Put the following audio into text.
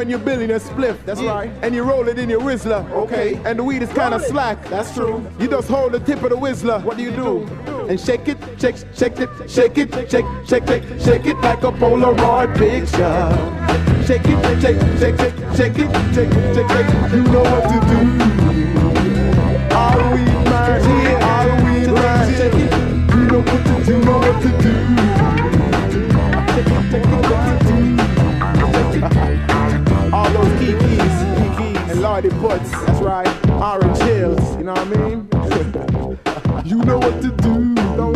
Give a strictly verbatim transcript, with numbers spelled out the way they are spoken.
when you're building a spliff. That's right. And you roll it in your Whistler. Okay. And the weed is kind of slack. That's true. You just hold the tip of the Whistler. What do you do? And shake it, shake, shake it, shake it, shake, shake, shake, shake it like a Polaroid picture. Shake it, shake, shake, shake, shake it, shake, shake, shake. You know what to do. All the weed man, yeah, all the weed man. Shake it. You know what to do, know what to do. All those kikis, kikis, and Lordy Butts, that's right. Orange Hills, you know what I mean? You know what to do.